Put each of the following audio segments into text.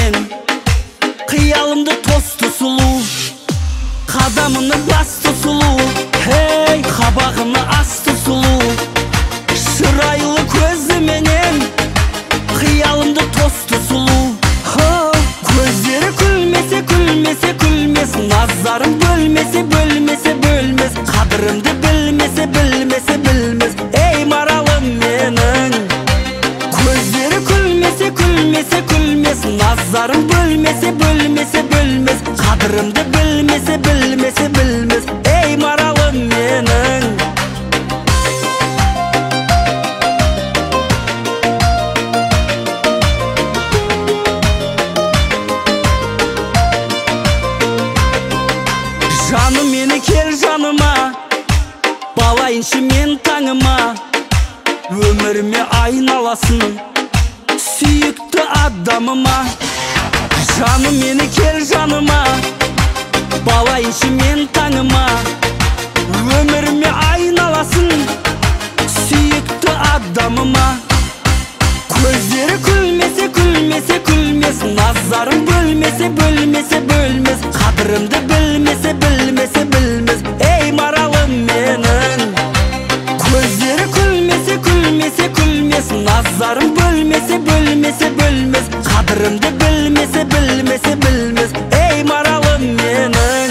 менен кыялымды тосты сулуу, кадамыны басты сулуу, hey кабагыны асты сулуу, шырайлы көзү менен кыялымды тосты сулуу. Көздері күлмесе күлмесе күлмес, назарым бөлмесе бөлмесе бөлмес, кадырымды білмесе білмесе білмес, эй маралым менің. Көздері күлмесе күлмесе күлмес, назарым бөлмесе бөлмесе бөлмес, кадырымды білмесе білмесе білмес, эй маралым менің. Жаным мені кел жаныма, балайыншы мен таңыма, өміріме айналасын сүйікті адамыма. Жаным мені кел жаныма, балайыншы мен таңыма, өміріме айналасын сүйікті адамыма. Көздері күлмесе күлмесе күлмес, назарым бөлмесе бөлмесе бөлмес, кадырымды білмесе білмесе білмес, эй маралым менің. Көздері күлмесе күлмесе күлмес, назарым бөлмесе бөлмесе бөлмес, кадырымды білмесе білмесе білмес, эй маралым менің.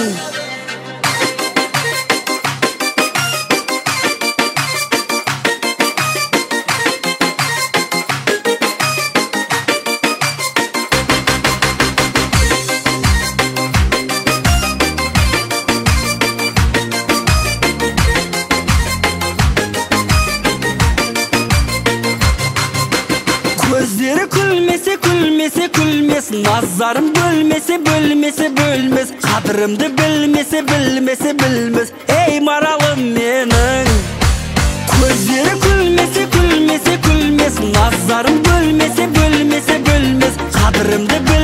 Көздері күлмесе күлмесе күлмес, назарым бөлмесе бөлмесе бөлмес, кадырымды білмесе білмесе білмес, эй маралым менің. Көздері күлмесе күлмесе күлмес, назарым бөлмесе бөлмесе бөлмес, кадырымды